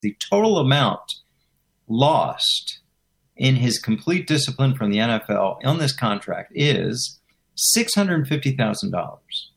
The total amount lost in his complete discipline from the NFL on this contract is $650,000.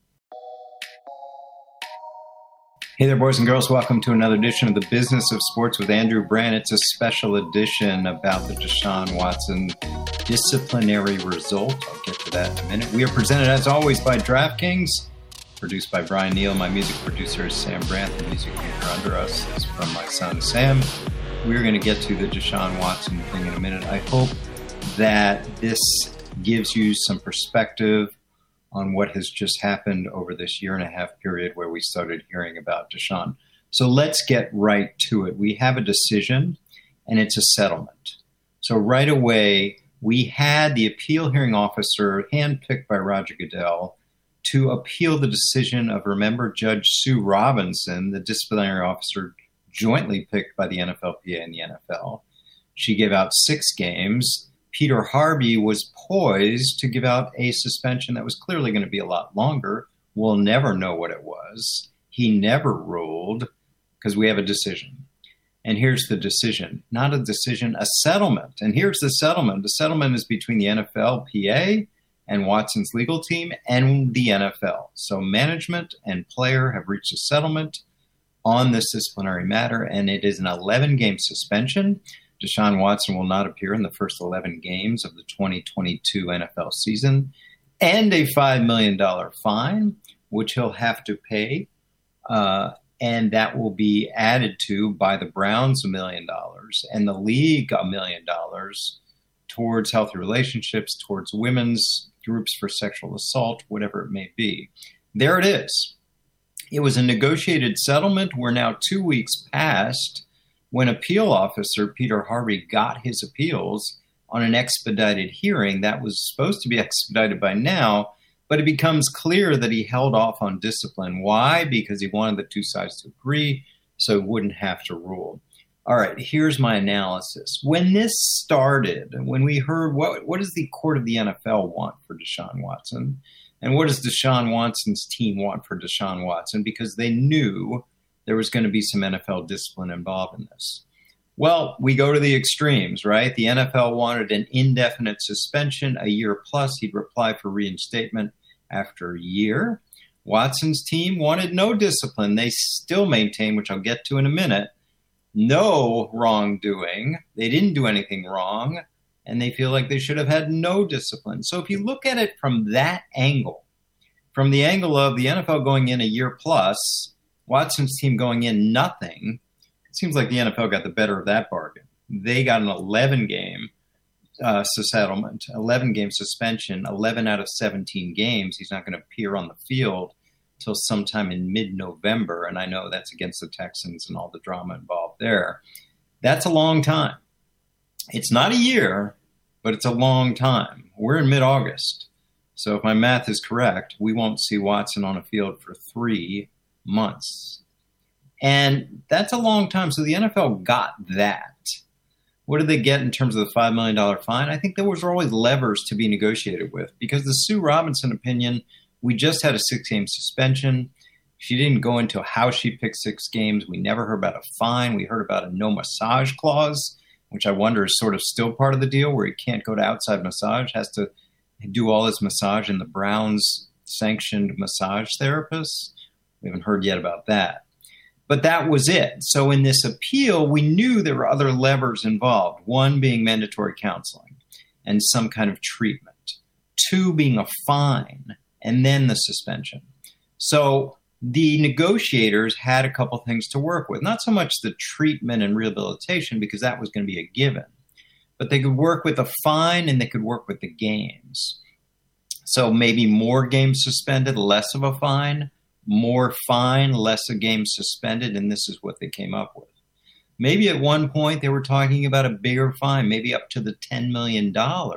Hey there, boys and girls. Welcome to another edition of the Business of Sports with Andrew Brandt. It's a special edition about the Deshaun Watson disciplinary result. I'll get to that in a minute. We are presented, as always, by DraftKings, produced by Brian Neal. My music producer is Sam Brandt. The music maker under us is from my son, Sam. We're going to get to the Deshaun Watson thing in a minute. I hope that this gives you some perspective on what has just happened over this year and a half period where we started hearing about Deshaun. So let's get right to it. We have a decision, and it's a settlement. So right away, we had the appeal hearing officer handpicked by Roger Goodell to appeal the decision of, remember, Judge Sue Robinson, the disciplinary officer jointly picked by the NFLPA and the NFL. She gave out 6 games. Peter Harvey was poised to give out a suspension that was clearly going to be a lot longer. We'll never know what it was. He never ruled because we have a decision. And here's the decision. Not a decision, a settlement. And here's the settlement. The settlement is between the NFLPA and Watson's legal team and the NFL. So management and player have reached a settlement on this disciplinary matter, and it is an 11-game suspension. Deshaun Watson will not appear in the first 11 games of the 2022 NFL season, and a $5 million fine, which he'll have to pay, and that will be added to by the Browns $1 million and the league $1 million towards healthy relationships, towards women's groups for sexual assault, whatever it may be. There it is. It was a negotiated settlement. We're now 2 weeks past when appeal officer Peter Harvey got his appeals on an expedited hearing that was supposed to be expedited by now, but it becomes clear that he held off on discipline. Why? Because he wanted the two sides to agree so he wouldn't have to rule. All right, here's my analysis. When this started, when we heard what does the court of the NFL want for Deshaun Watson, and what does Deshaun Watson's team want for Deshaun Watson, because they knew there was going to be some NFL discipline involved in this. Well, we go to the extremes, right? The NFL wanted an indefinite suspension, a year plus. He'd reply for reinstatement after a year. Watson's team wanted no discipline. They still maintain, which I'll get to in a minute, no wrongdoing. They didn't do anything wrong, and they feel like they should have had no discipline. So if you look at it from that angle, from the angle of the NFL going in a year plus, Watson's team going in nothing, it seems like the NFL got the better of that bargain. They got an 11-game settlement, 11-game suspension, 11 out of 17 games. He's not going to appear on the field till sometime in mid-November, and I know that's against the Texans and all the drama involved there. That's a long time. It's not a year, but it's a long time. We're in mid-August. So if my math is correct, we won't see Watson on a field for 3 months. And that's a long time. So the NFL got that. What did they get in terms of the $5 million fine? I think there was always levers to be negotiated with, because the Sue Robinson opinion, we just had a 6-game suspension. She didn't go into how she picked 6 games. We never heard about a fine. We heard about a no massage clause, which I wonder is sort of still part of the deal, where he can't go to outside massage, has to do all his massage in the Browns sanctioned massage therapists. We haven't heard yet about that. But that was it. So in this appeal, we knew there were other levers involved. 1 being mandatory counseling and some kind of treatment. 2 being a fine, and then the suspension. So the negotiators had a couple things to work with. Not so much the treatment and rehabilitation, because that was going to be a given. But they could work with a fine, and they could work with the games. So maybe more games suspended, less of a fine. More fine, less a game suspended, and this is what they came up with. Maybe at one point they were talking about a bigger fine, maybe up to the $10 million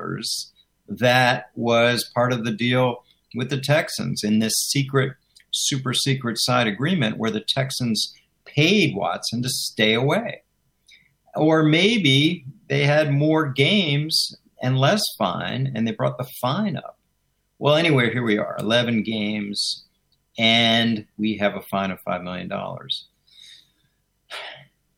that was part of the deal with the Texans in this secret, super secret side agreement where the Texans paid Watson to stay away. Or maybe they had more games and less fine, and they brought the fine up. Well, anyway, here we are, 11 games, and we have a fine of $5 million.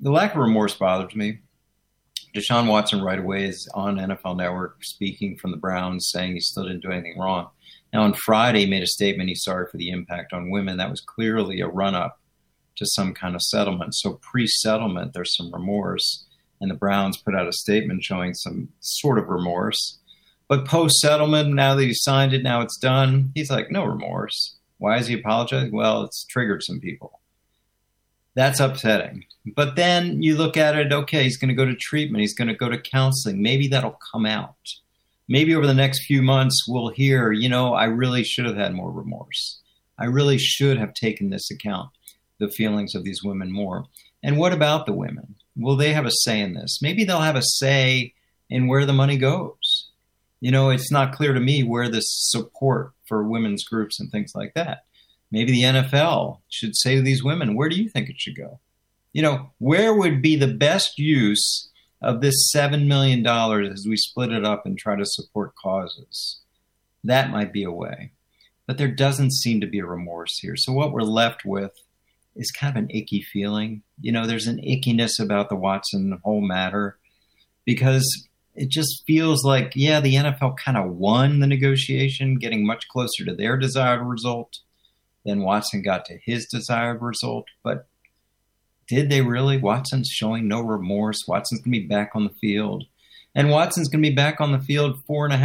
the lack of remorse bothers me. Deshaun Watson right away is on NFL Network speaking from the Browns, saying he still didn't do anything wrong. Now, on Friday, he made a statement he's sorry for the impact on women. That was clearly a run-up to some kind of settlement. So pre-settlement, there's some remorse, and the Browns put out a statement showing some sort of remorse. But post-settlement, now that he signed it, now it's done, he's like, no remorse. Why is he apologizing? Well, it's triggered some people. That's upsetting. But then you look at it, okay, he's going to go to treatment. He's going to go to counseling. Maybe that'll come out. Maybe over the next few months, we'll hear, I really should have had more remorse. I really should have taken this account, the feelings of these women more. And what about the women? Will they have a say in this? Maybe they'll have a say in where the money goes. It's not clear to me where this support for women's groups and things like that. Maybe the NFL should say to these women, where do you think it should go? Where would be the best use of this $7 million as we split it up and try to support causes? That might be a way. But there doesn't seem to be a remorse here. So what we're left with is kind of an icky feeling. There's an ickiness about the Watson whole matter because it just feels like, the NFL kind of won the negotiation, getting much closer to their desired result than Watson got to his desired result. But did they really? Watson's showing no remorse. Watson's going to be back on the field. And Watson's going to be back on the field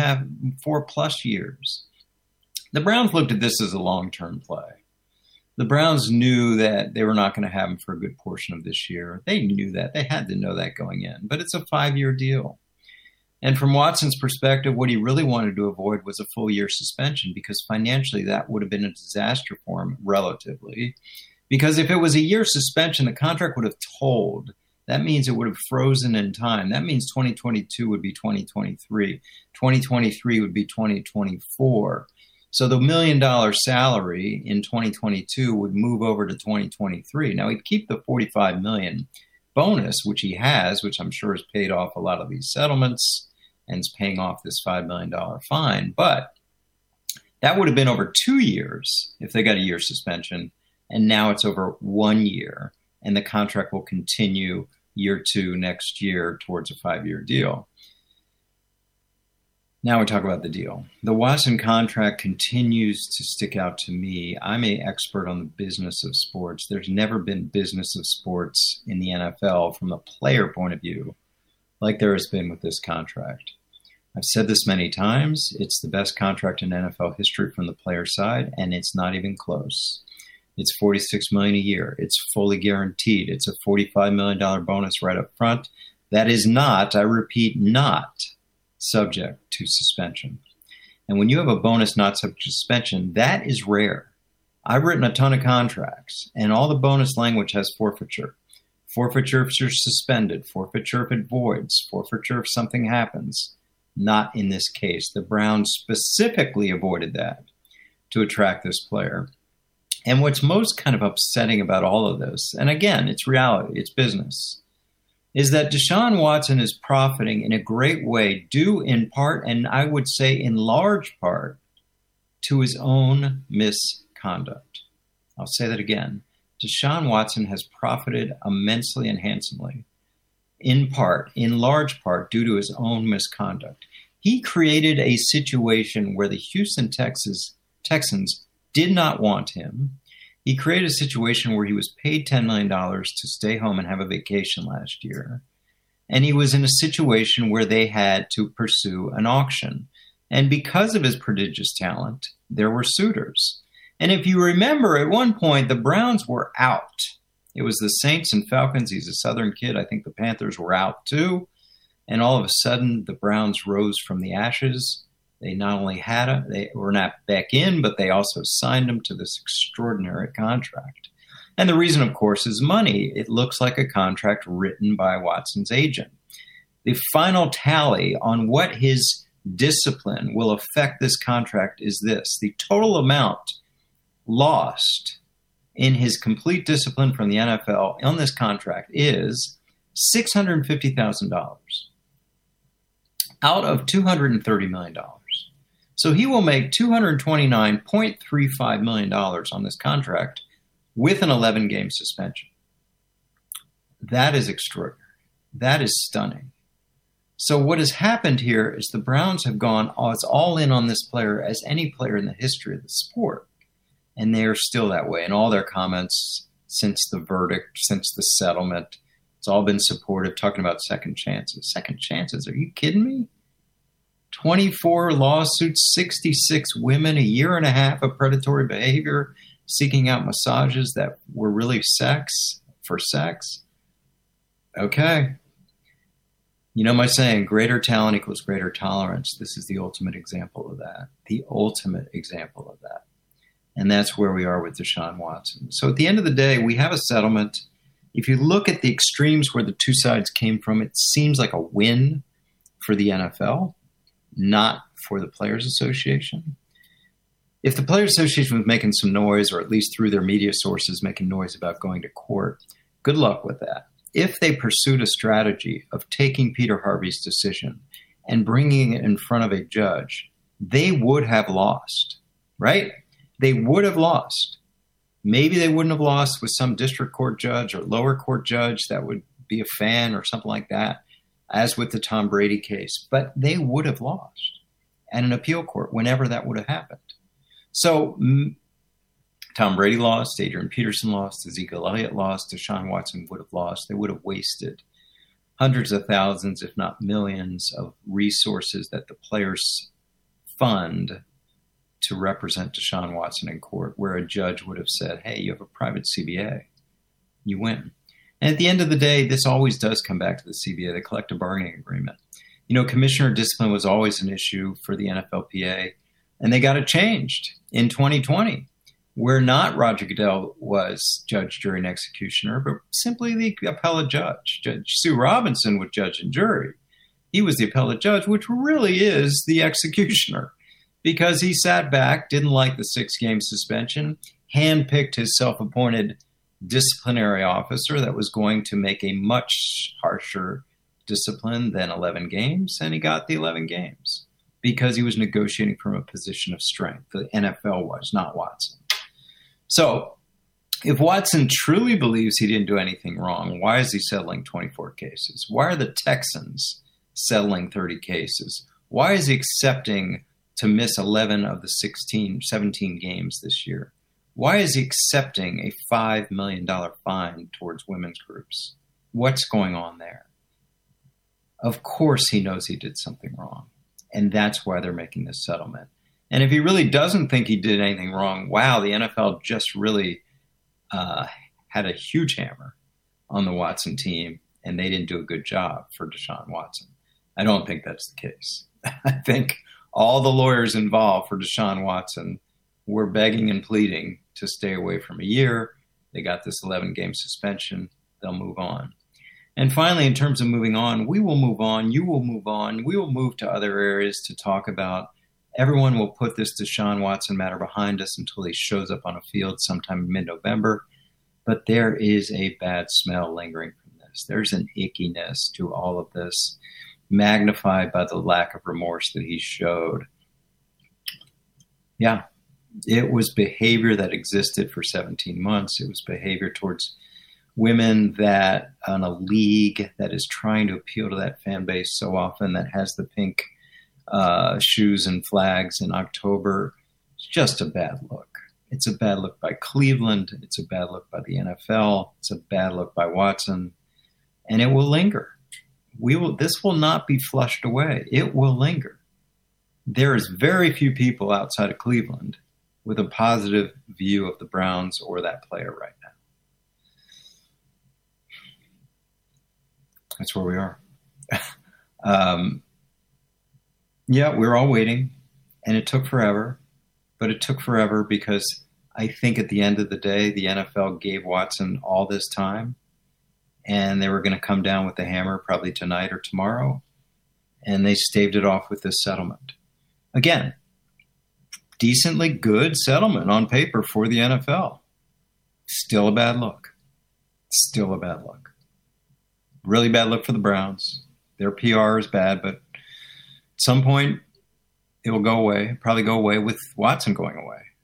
4+ years. The Browns looked at this as a long-term play. The Browns knew that they were not going to have him for a good portion of this year. They knew that. They had to know that going in. But it's a 5-year deal. And from Watson's perspective, what he really wanted to avoid was a full-year suspension because financially that would have been a disaster for him relatively. Because if it was a year suspension, the contract would have told. That means it would have frozen in time. That means 2022 would be 2023. 2023 would be 2024. So the $1 million salary in 2022 would move over to 2023. Now, he'd keep the $45 million bonus, which he has, which I'm sure has paid off a lot of these settlements and is paying off this $5 million fine. But that would have been over 2 years if they got a year suspension. And now it's over 1 year. And the contract will continue year 2 next year towards a 5-year deal. Now we talk about the deal. The Watson contract continues to stick out to me. I'm an expert on the business of sports. There's never been business of sports in the NFL from the player point of view like there has been with this contract. I've said this many times. It's the best contract in NFL history from the player side, and it's not even close. It's $46 million a year. It's fully guaranteed. It's a $45 million bonus right up front. That is not, I repeat, not subject to suspension. And when you have a bonus not subject to suspension, that is rare. I've written a ton of contracts, and all the bonus language has forfeiture. Forfeiture if you're suspended, forfeiture if it voids, forfeiture if something happens. Not in this case. The Browns specifically avoided that to attract this player. And what's most kind of upsetting about all of this, and again, it's reality, it's business, is that Deshaun Watson is profiting in a great way, due in part, and I would say in large part, to his own misconduct. I'll say that again. Deshaun Watson has profited immensely and handsomely, in large part, due to his own misconduct. He created a situation where the Houston Texans did not want him. He created a situation where he was paid $10 million to stay home and have a vacation last year. And he was in a situation where they had to pursue an auction. And because of his prodigious talent, there were suitors. And if you remember, at one point, the Browns were out. It was the Saints and Falcons. He's a Southern kid. I think the Panthers were out too. And all of a sudden, the Browns rose from the ashes. They not only they were not back in, but they also signed him to this extraordinary contract. And the reason, of course, is money. It looks like a contract written by Watson's agent. The final tally on what his discipline will affect this contract is this. The total amount lost in his complete discipline from the NFL on this contract is $650,000 out of $230 million. So he will make $229.35 million on this contract with an 11-game suspension. That is extraordinary. That is stunning. So what has happened here is the Browns have gone as all in on this player as any player in the history of the sport. And they are still that way. In all their comments since the verdict, since the settlement, it's all been supportive, talking about second chances. Second chances? Are you kidding me? 24 lawsuits, 66 women, a year and a half of predatory behavior, seeking out massages that were really for sex. Okay. You know my saying, greater talent equals greater tolerance. This is the ultimate example of that. The ultimate example of that. And that's where we are with Deshaun Watson. So at the end of the day, we have a settlement. If you look at the extremes where the two sides came from, it seems like a win for the NFL, not for the Players Association. If the Players Association was making some noise, or at least through their media sources making noise about going to court, good luck with that. If they pursued a strategy of taking Peter Harvey's decision and bringing it in front of a judge, they would have lost, right? They would have lost. Maybe they wouldn't have lost with some district court judge or lower court judge that would be a fan or something like that, as with the Tom Brady case, but they would have lost at an appeal court whenever that would have happened. So Tom Brady lost, Adrian Peterson lost, Ezekiel Elliott lost, Deshaun Watson would have lost. They would have wasted hundreds of thousands, if not millions, of resources that the players fund to represent Deshaun Watson in court, where a judge would have said, hey, you have a private CBA. You win. And at the end of the day, this always does come back to the CBA, the collective bargaining agreement. You know, commissioner discipline was always an issue for the NFLPA, and they got it changed in 2020, where not Roger Goodell was judge, jury, and executioner, but simply the appellate judge. Judge Sue Robinson was judge and jury. He was the appellate judge, which really is the executioner, because he sat back, didn't like the 6-game suspension, handpicked his self-appointed disciplinary officer that was going to make a much harsher discipline than 11 games, and he got the 11 games because he was negotiating from a position of strength. The NFL was, not Watson. So if Watson truly believes he didn't do anything wrong, why is he settling 24 cases? Why are the Texans settling 30 cases? Why is he accepting to miss 11 of the 17 games this year? Why is he accepting a $5 million fine towards women's groups? What's going on there? Of course he knows he did something wrong, and that's why they're making this settlement. And if he really doesn't think he did anything wrong, wow, the NFL just really had a huge hammer on the Watson team, and they didn't do a good job for Deshaun Watson. I don't think that's the case. I think all the lawyers involved for Deshaun Watson were begging and pleading to stay away from a year. They got this 11-game suspension. They'll move on. And finally, in terms of moving on, we will move on. You will move on. We will move to other areas to talk about. Everyone will put this Deshaun Watson matter behind us until he shows up on a field sometime in mid-November. But there is a bad smell lingering from this. There's an ickiness to all of this, magnified by the lack of remorse that he showed. Yeah, it was behavior that existed for 17 months. It was behavior towards women that on a league that is trying to appeal to that fan base so often, that has the pink shoes and flags in October. It's just a bad look. It's a bad look by Cleveland. It's a bad look by the NFL. It's a bad look by Watson. And it will linger. This will not be flushed away. It will linger. There is very few people outside of Cleveland with a positive view of the Browns or that player right now. That's where we are. Yeah, we're all waiting, and it took forever. But it took forever because I think at the end of the day, the NFL gave Watson all this time, and they were going to come down with the hammer probably tonight or tomorrow, and they staved it off with this settlement. Again, decently good settlement on paper for the NFL. Still a bad look. Still a bad look. Really bad look for the Browns. Their PR is bad, but at some point it will go away. Probably go away with Watson going away.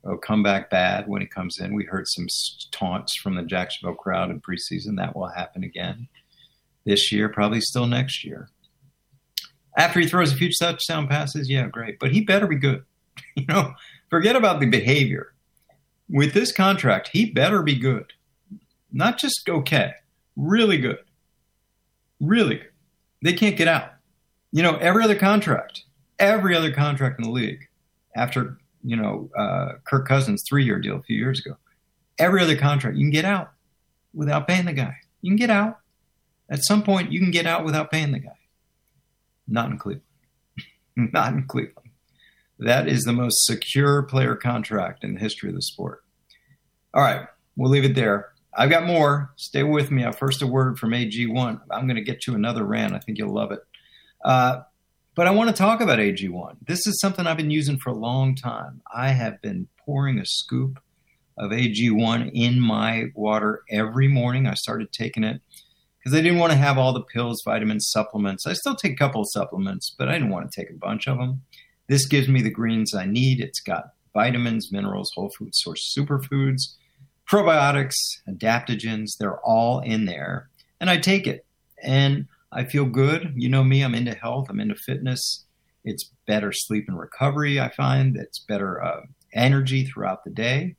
come back bad when he comes in. We heard some taunts from the Jacksonville crowd in preseason. That will happen again this year, probably still next year. After he throws a few touchdown passes, yeah, great. But he better be good. Forget about the behavior. With this contract, he better be good. Not just okay, really good. Really good. They can't get out. Every other contract in the league after, Kirk Cousins' 3-year deal a few years ago, every other contract, you can get out without paying the guy. You can get out. At some point, you can get out without paying the guy. Not in Cleveland. Not in Cleveland. That is the most secure player contract in the history of the sport. All right, we'll leave it there. I've got more. Stay with me. First, a word from AG1. I'm going to get to another rant. I think you'll love it. But I want to talk about AG1. This is something I've been using for a long time. I have been pouring a scoop of AG1 in my water every morning. I started taking it because I didn't want to have all the pills, vitamins, supplements. I still take a couple of supplements, but I didn't want to take a bunch of them. This gives me the greens I need. It's got vitamins, minerals, whole food source superfoods, probiotics, adaptogens. They're all in there. And I take it. And I feel good. You know me, I'm into health. I'm into fitness. It's better sleep and recovery, I find. It's better energy throughout the day.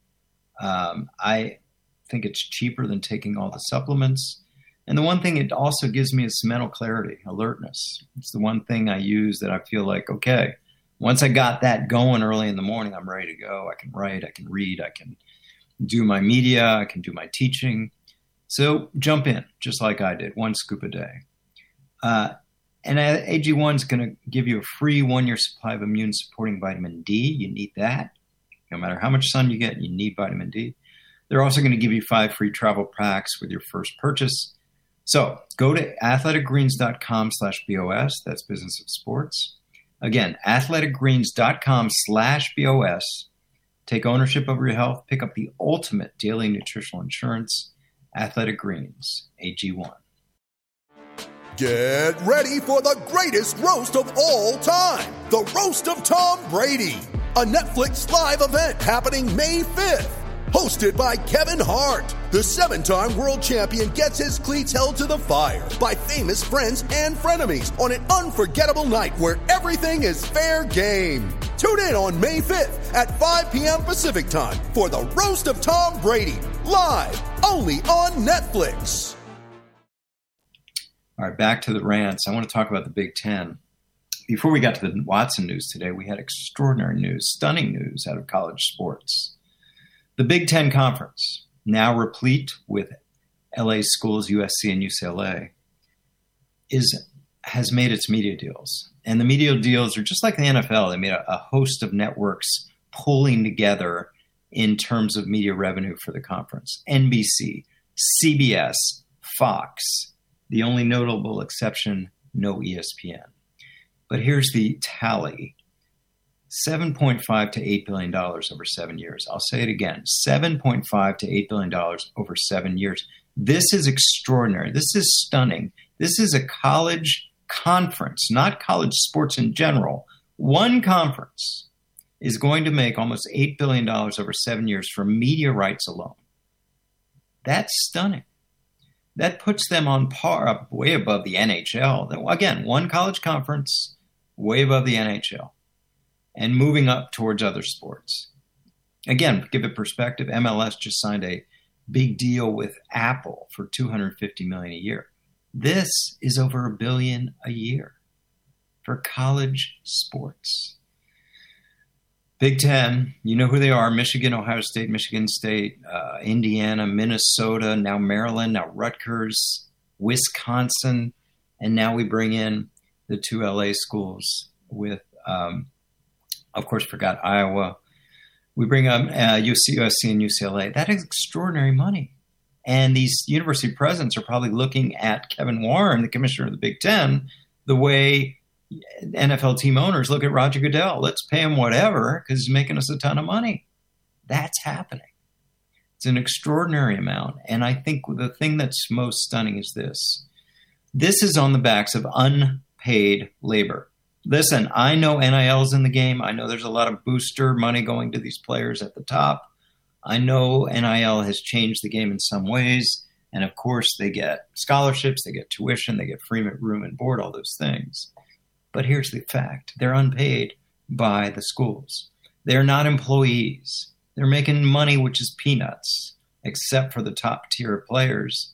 I think it's cheaper than taking all the supplements. And the one thing it also gives me is mental clarity, alertness. It's the one thing I use that I feel like, okay, once I got that going early in the morning, I'm ready to go. I can write, I can read, I can do my media, I can do my teaching. So jump in, just like I did, 1 scoop a day. And AG1 is going to give you a free 1-year supply of immune-supporting vitamin D. You need that. No matter how much sun you get, you need vitamin D. They're also going to give you 5 free travel packs with your first purchase. So go to athleticgreens.com/BOS. That's Business of Sports. Again, athleticgreens.com/BOS. Take ownership over your health. Pick up the ultimate daily nutritional insurance. Athletic Greens, AG1. Get ready for the greatest roast of all time. The Roast of Tom Brady. A Netflix live event happening May 5th. Hosted by Kevin Hart. The 7-time world champion gets his cleats held to the fire by famous friends and frenemies on an unforgettable night where everything is fair game. Tune in on May 5th at 5 p.m. Pacific time for the Roast of Tom Brady. Live only on Netflix. All right, back to the rants. I want to talk about the Big Ten. Before we got to the Watson news today, we had extraordinary news, stunning news out of college sports. The Big Ten Conference, now replete with LA schools, USC and UCLA, has made its media deals. And the media deals are just like the NFL. They made a host of networks pulling together in terms of media revenue for the conference. NBC, CBS, Fox. The only notable exception, no ESPN. But here's the tally. $7.5 to $8 billion over 7 years. I'll say it again. $7.5 to $8 billion over 7 years. This is extraordinary. This is stunning. This is a college conference, not college sports in general. One conference is going to make almost $8 billion over 7 years for media rights alone. That's stunning. That puts them on par, way above the NHL. Again, one college conference, way above the NHL, and moving up towards other sports. Again, give it perspective, MLS just signed a big deal with Apple for $250 million a year. This is over $1 billion a year for college sports. Big Ten, you know who they are: Michigan, Ohio State, Michigan State, Indiana, Minnesota, now Maryland, now Rutgers, Wisconsin, and now we bring in the 2 LA schools with, of course, forgot Iowa. We bring up USC and UCLA. That is extraordinary money. And these university presidents are probably looking at Kevin Warren, the commissioner of the Big Ten, the way NFL team owners look at Roger Goodell. Let's pay him whatever because he's making us a ton of money. That's happening. It's an extraordinary amount. And I think the thing that's most stunning is this. This is on the backs of unpaid labor. Listen, I know NIL's in the game. I know there's a lot of booster money going to these players at the top. I know NIL has changed the game in some ways. And of course, they get scholarships, they get tuition, they get free room and board, all those things. But here's the fact. They're unpaid by the schools. They're not employees. They're making money, which is peanuts, except for the top tier of players.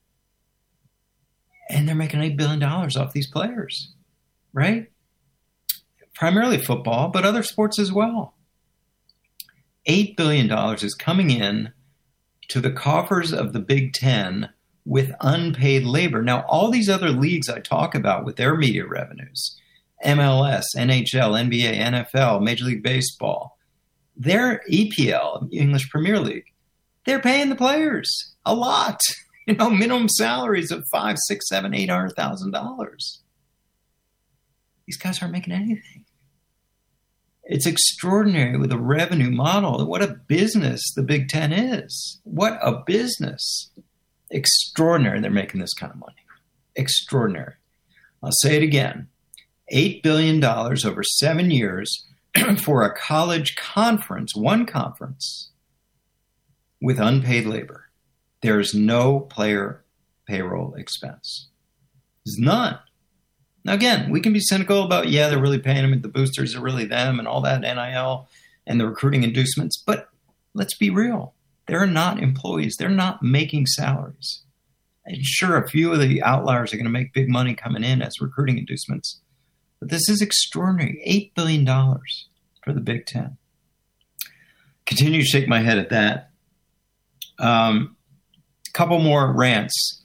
And they're making $8 billion off these players, right? Primarily football, but other sports as well. $8 billion is coming in to the coffers of the Big Ten with unpaid labor. Now, all these other leagues I talk about with their media revenues, MLS, NHL, NBA, NFL, Major League Baseball, their EPL, English Premier League, they're paying the players a lot. Minimum salaries of $500,000, $600,000, $700,000, $800,000. These guys aren't making anything. It's extraordinary with a revenue model. What a business the Big Ten is. What a business. Extraordinary they're making this kind of money. Extraordinary. I'll say it again. $8 billion over 7 years for a college conference, one conference, with unpaid labor. There's no player payroll expense. There's none. Now, again, we can be cynical about, they're really paying them, and the boosters are really them, and all that NIL and the recruiting inducements. But let's be real. They're not employees. They're not making salaries. And sure, a few of the outliers are going to make big money coming in as recruiting inducements. But this is extraordinary. $8 billion for the Big Ten. Continue to shake my head at that. Couple more rants.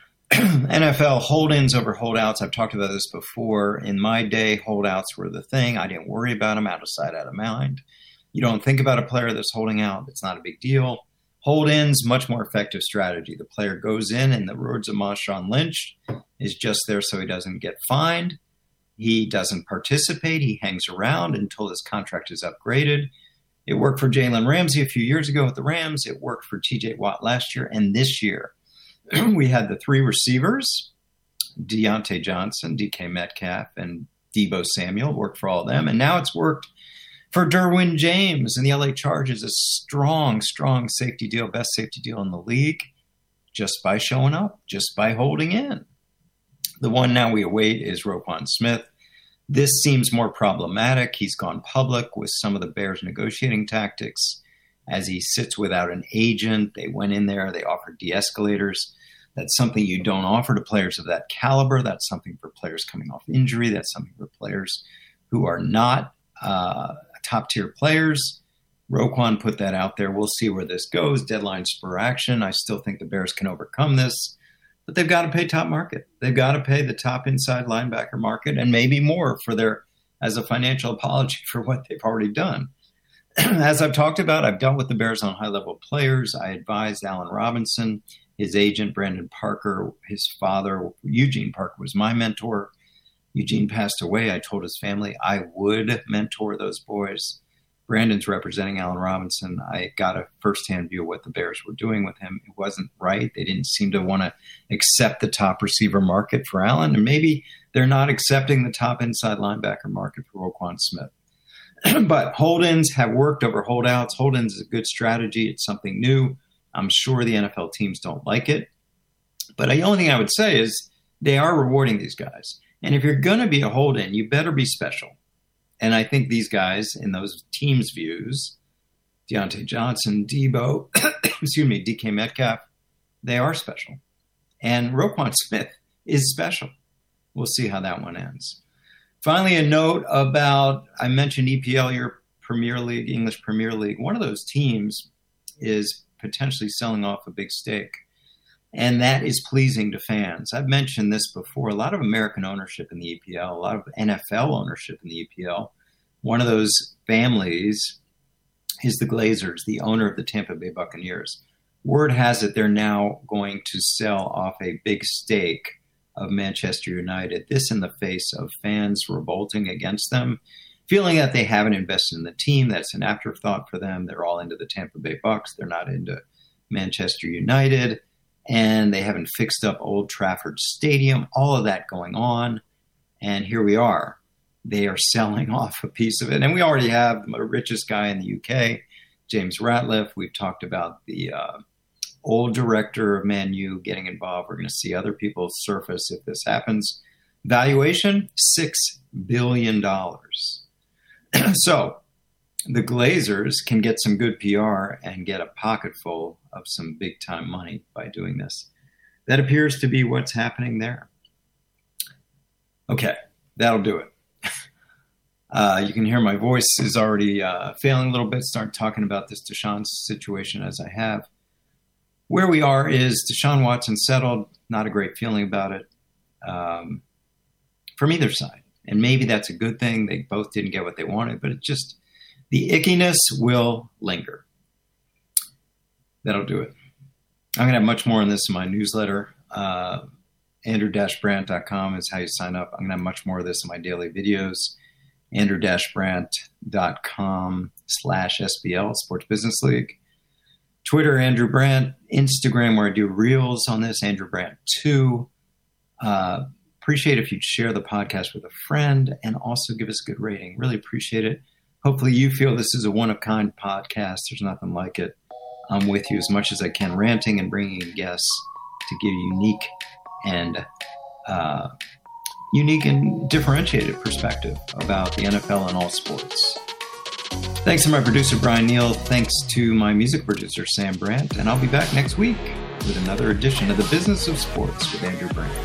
NFL hold-ins over holdouts. I've talked about this before. In my day, holdouts were the thing. I didn't worry about them. Out of sight, out of mind. You don't think about a player that's holding out. It's not a big deal. Hold-ins, much more effective strategy. The player goes in, and the words of Marshawn Lynch, is just there so he doesn't get fined. He doesn't participate. He hangs around until his contract is upgraded. It worked for Jalen Ramsey a few years ago with the Rams. It worked for TJ Watt last year. And this year, we had the three receivers, Deontay Johnson, DK Metcalf, and Deebo Samuel. Worked for all of them. And now it's worked for Derwin James and the LA Chargers. A strong, strong safety deal, best safety deal in the league, just by showing up, just by holding in. The one now we await is Roquan Smith. This seems more problematic. He's gone public with some of the Bears' negotiating tactics as he sits without an agent. They went in there. They offered de-escalators. That's something you don't offer to players of that caliber. That's something for players coming off injury. That's something for players who are not top-tier players. Roquan put that out there. We'll see where this goes. Deadlines for action. I still think the Bears can overcome this. But they've got to pay top market. They've got to pay the top inside linebacker market and maybe more as a financial apology for what they've already done. As I've talked about, I've dealt with the Bears on high-level players. I advised Allen Robinson, his agent, Brandon Parker, his father, Eugene Parker, was my mentor. Eugene passed away. I told his family I would mentor those boys. Brandon's representing Allen Robinson. I got a firsthand view of what the Bears were doing with him. It wasn't right. They didn't seem to want to accept the top receiver market for Allen, and maybe they're not accepting the top inside linebacker market for Roquan Smith. But hold-ins have worked over holdouts. Hold-ins is a good strategy. It's something new. I'm sure the NFL teams don't like it. But the only thing I would say is they are rewarding these guys. And if you're going to be a hold-in, you better be special. And I think these guys, in those teams' views, Deontay Johnson, Deebo, DK Metcalf, they are special. And Roquan Smith is special. We'll see how that one ends. Finally, a note about, I mentioned EPL, your Premier League, English Premier League. One of those teams is potentially selling off a big stake. And that is pleasing to fans. I've mentioned this before. A lot of American ownership in the EPL, a lot of NFL ownership in the EPL. One of those families is the Glazers, the owner of the Tampa Bay Buccaneers. Word has it they're now going to sell off a big stake of Manchester United. This in the face of fans revolting against them, feeling that they haven't invested in the team, that's an afterthought for them. They're all into the Tampa Bay Bucs. They're not into Manchester United. And they haven't fixed up Old Trafford Stadium, all of that going on. And here we are. they are selling off a piece of it. And we already have the richest guy in the UK, James Ratliff. We've talked about the old director of Man U getting involved. We're going to see other people surface if this happens. Valuation, $6 billion. So the Glazers can get some good PR and get a pocket full of some big time money by doing this. That appears to be what's happening there. Okay, that'll do it. You can hear my voice is already failing a little bit. Start talking about this Deshaun situation as I have. Where we are is Deshaun Watson settled. Not a great feeling about it from either side. And maybe that's a good thing. They both didn't get what they wanted, but it just, the ickiness will linger. That'll do it. I'm going to have much more on this in my newsletter. Andrew-Brandt.com is how you sign up. I'm going to have much more of this in my daily videos. Andrew-Brandt.com/SBL, Sports Business League. Twitter, Andrew Brandt. Instagram, where I do reels on this, Andrew Brandt 2. Appreciate if you'd share the podcast with a friend and also give us a good rating. Really appreciate it. Hopefully you feel this is a one-of-kind podcast. There's nothing like it. I'm with you as much as I can, ranting and bringing in guests to give unique and differentiated perspective about the NFL and all sports. Thanks to my producer, Brian Neal. Thanks to my music producer, Sam Brandt. And I'll be back next week with another edition of The Business of Sports with Andrew Brandt.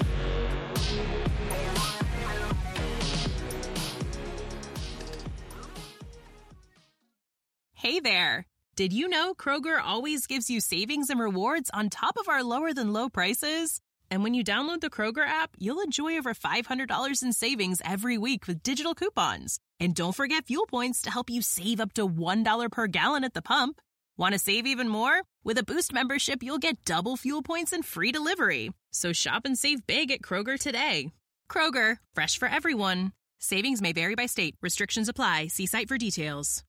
Hey there. Did you know Kroger always gives you savings and rewards on top of our lower than low prices? And when you download the Kroger app, you'll enjoy over $500 in savings every week with digital coupons. And don't forget fuel points to help you save up to $1 per gallon at the pump. Want to save even more? With a Boost membership, you'll get double fuel points and free delivery. So shop and save big at Kroger today. Kroger, fresh for everyone. Savings may vary by state. Restrictions apply. See site for details.